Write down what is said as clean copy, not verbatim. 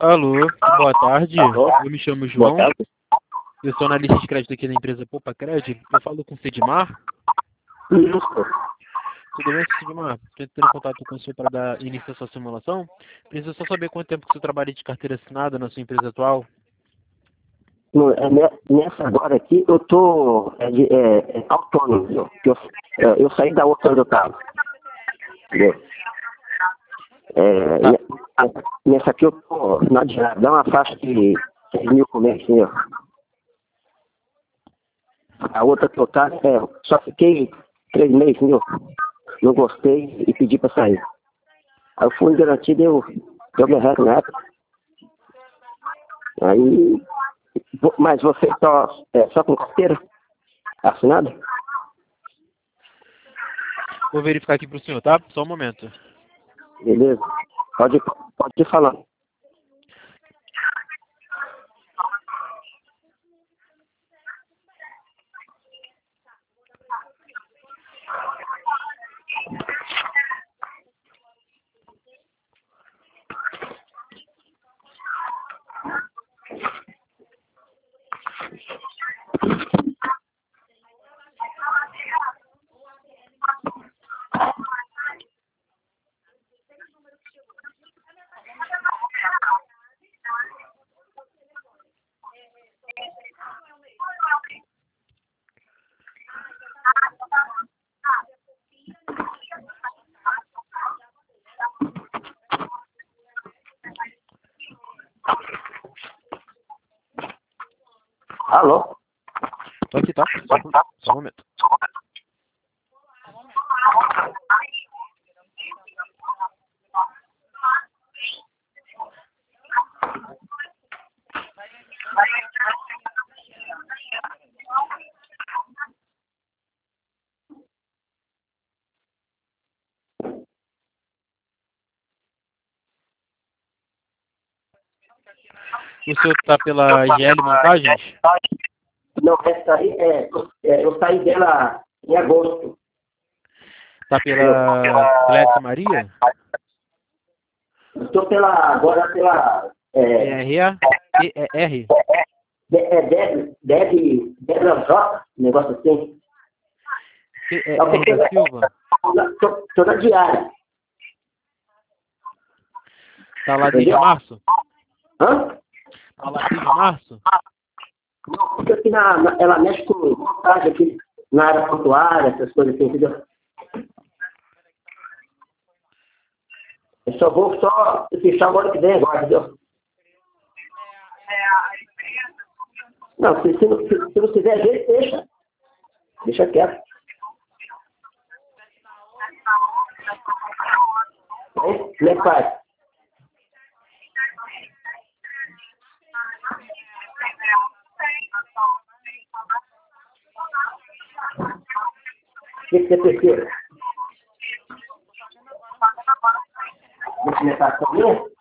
Alô, boa tarde. Alô? Eu me chamo Boa João. tarde. Eu sou analista de crédito aqui da empresa Poupa Crédito. Eu falo com o Cedmar. Isso. Tudo bem, Cedmar? Estou entrando em contato com o senhor para dar início à sua simulação. Preciso só saber quanto tempo que o senhor trabalha de carteira assinada na sua empresa atual. Nessa agora aqui, eu tô autônomo, entendeu? Eu saí da outra onde eu estava. Entendeu? Nessa aqui eu tô na diária, dá uma faixa de 6.000 por mês, entendeu? A outra que eu tava, só fiquei 3 meses, entendeu? Não gostei e pedi para sair. Aí o fundo de garantia deu meu resto na época. Aí, mas você só com carteira assinada? Vou verificar aqui para o senhor, tá? Só um momento. Beleza? Pode ir falando. Alô? Tô aqui, tá? Só um momento. O senhor tá pela IGL Montagens? Não, essa aí eu saí dela em agosto. Tá pela Clécia Maria? Estou agora pela ERA? ER? Débora Jota, um negócio assim. R da Silva? Estou na diária. Tá lá desde março? Hã? Tá lá desde março? Não, porque aqui ela mexe com montagem aqui na área portuária, essas coisas assim, entendeu? Eu só vou fechar o ano que vem agora, entendeu? Não, se não tiver jeito, deixa. Deixa quieto. Hein? Como é que faz? O que você precisa? Documentação minha?